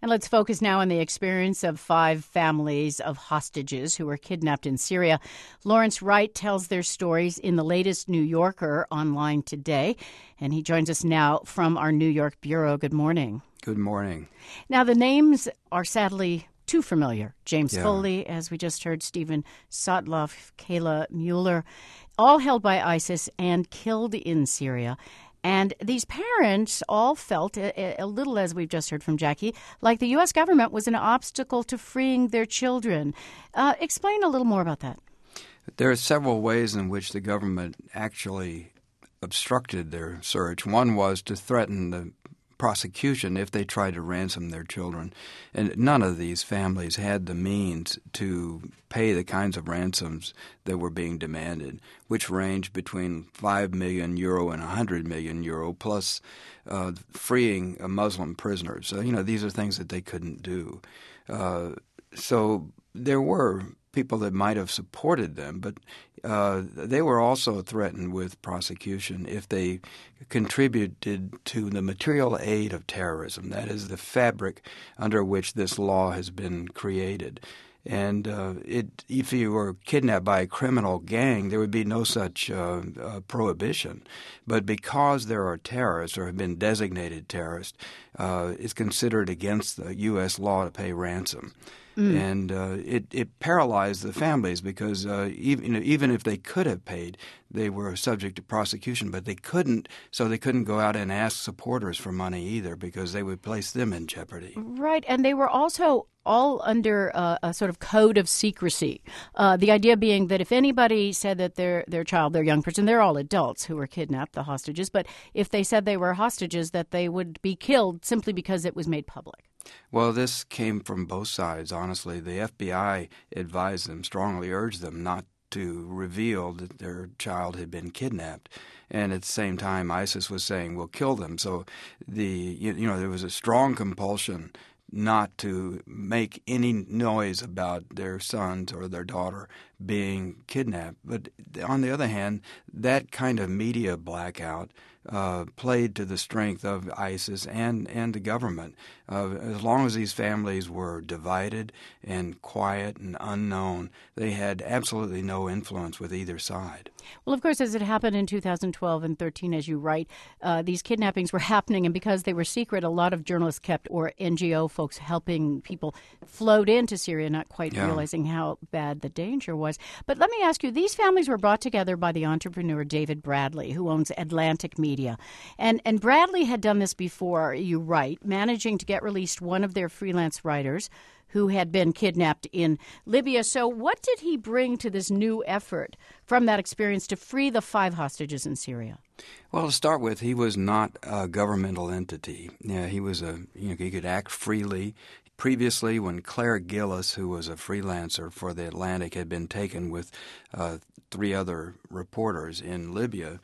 And let's focus now on the experience of 5 families of hostages who were kidnapped in Syria. Lawrence Wright tells their stories in the latest New Yorker online today, and he joins us now from our New York bureau. Good morning. Good morning. Now, the names are sadly too familiar. James Foley, as we just heard, Stephen Sotloff, Kayla Mueller, all held by ISIS and killed in Syria. And these parents all felt, a little as we've just heard from Jackie, like the U.S. government was an obstacle to freeing their children. Explain a little more about that. There are several ways in which the government actually obstructed their search. One was to threaten the prosecution if they tried to ransom their children. And none of these families had the means to pay the kinds of ransoms that were being demanded, which ranged between 5 million euro and 100 million euro, plus freeing Muslim prisoners. So, these are things that they couldn't do. So there were people that might have supported them, but they were also threatened with prosecution if they contributed to the material aid of terrorism. That is the fabric under which this law has been created. And if you were kidnapped by a criminal gang, there would be no such prohibition. But because there are terrorists or have been designated terrorists, it's considered against the U.S. law to pay ransom. And it paralyzed the families because even if they could have paid, they were subject to prosecution, but they couldn't. So they couldn't go out and ask supporters for money either because they would place them in jeopardy. Right, and they were also all under a sort of code of secrecy. The idea being that if anybody said that their child, their young person, they're all adults who were kidnapped, the hostages, but if they said they were hostages, that they would be killed simply because it was made public. Well, this came from both sides, honestly. The FBI advised them, strongly urged them not to reveal that their child had been kidnapped. And at the same time, ISIS was saying, we'll kill them. So there was a strong compulsion not to make any noise about their sons or their daughter being kidnapped. But on the other hand, that kind of media blackout played to the strength of ISIS and the government. As long as these families were divided and quiet and unknown, they had absolutely no influence with either side. Well, of course, as it happened in 2012 and 13, as you write, these kidnappings were happening, and because they were secret, a lot of journalists kept, or NGO folks helping people float into Syria, not quite realizing how bad the danger was. But let me ask you, these families were brought together by the entrepreneur David Bradley, who owns Atlantic Media. And Bradley had done this before, you write, managing to get released one of their freelance writers who had been kidnapped in Libya. So what did he bring to this new effort from that experience to free the 5 hostages in Syria? Well, to start with, he was not a governmental entity. He was he could act freely. Previously, when Claire Gillis, who was a freelancer for The Atlantic, had been taken with 3 other reporters in Libya,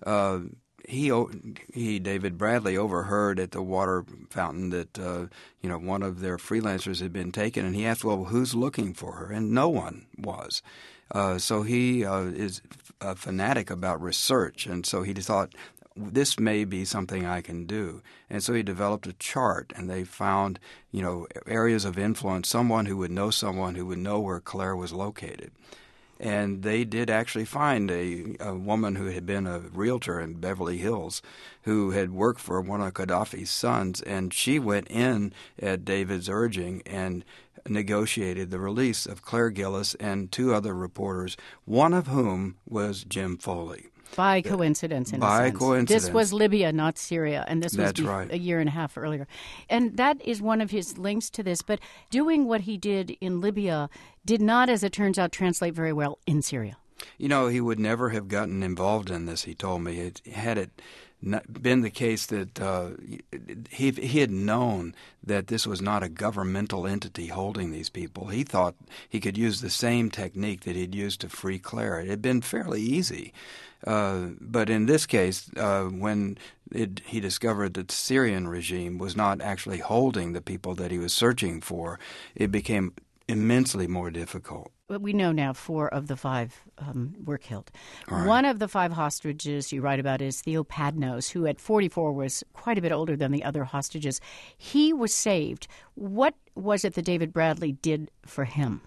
David Bradley, overheard at the water fountain that one of their freelancers had been taken, and he asked, "Well, who's looking for her?" And no one was. So he is a fanatic about research, and so he thought, this may be something I can do. And so he developed a chart, and they found, areas of influence, someone who would know where Claire was located. And they did actually find a woman who had been a realtor in Beverly Hills who had worked for one of Gaddafi's sons, and she went in at David's urging and negotiated the release of Claire Gillis and 2 other reporters, one of whom was Jim Foley. By coincidence, in a sense. By coincidence. This was Libya, not Syria, and this was right. a year and a half earlier. And that is one of his links to this. But doing what he did in Libya did not, as it turns out, translate very well in Syria. He would never have gotten involved in this, he told me. Had it not been the case that he had known that this was not a governmental entity holding these people, he thought he could use the same technique that he'd used to free Claire. It had been fairly easy. But in this case, when he discovered that the Syrian regime was not actually holding the people that he was searching for, it became immensely more difficult. We know now 4 of the 5 were killed. Right. One of the 5 hostages you write about is Theo Padnos, who at 44 was quite a bit older than the other hostages. He was saved. What was it that David Bradley did for him?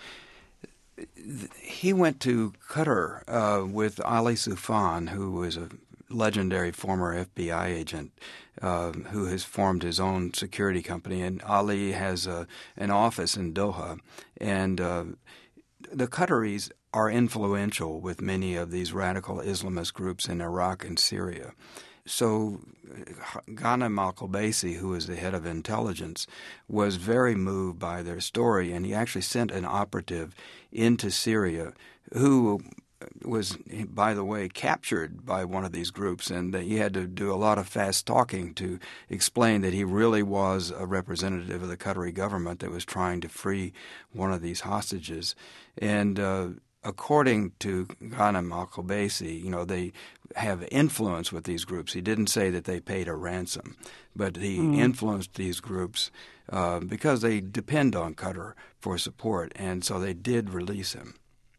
He went to Qatar with Ali Soufan, who was a legendary former FBI agent who has formed his own security company. And Ali has an office in Doha. And the Qataris are influential with many of these radical Islamist groups in Iraq and Syria. So Ghanem al-Qubaisi, who is the head of intelligence, was very moved by their story, and he actually sent an operative into Syria who was, by the way, captured by one of these groups, and he had to do a lot of fast talking to explain that he really was a representative of the Qatari government that was trying to free one of these hostages. And according to Ghanem al-Qubaisi, they have influence with these groups. He didn't say that they paid a ransom, but he influenced these groups because they depend on Qatar for support, and so they did release him.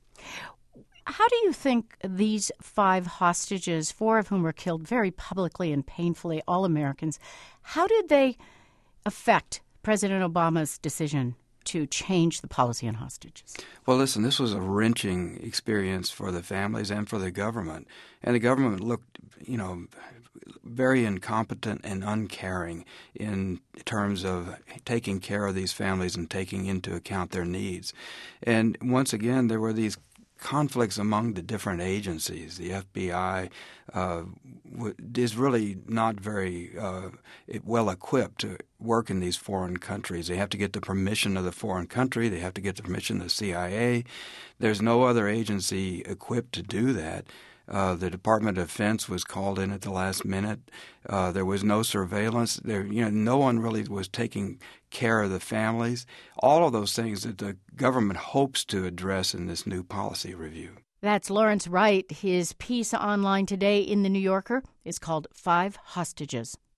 How do you think these 5 hostages, 4 of whom were killed very publicly and painfully, all Americans, how did they affect President Obama's decision to change the policy on hostages? Well, listen, this was a wrenching experience for the families and for the government. And the government looked, very incompetent and uncaring in terms of taking care of these families and taking into account their needs. And once again, there were these conflicts among the different agencies. The FBI is really not very well equipped to work in these foreign countries. They have to get the permission of the foreign country. They have to get the permission of the CIA. There's no other agency equipped to do that. The Department of Defense was called in at the last minute. There was no surveillance. No one really was taking care of the families. All of those things that the government hopes to address in this new policy review. That's Lawrence Wright. His piece online today in The New Yorker is called 5 Hostages.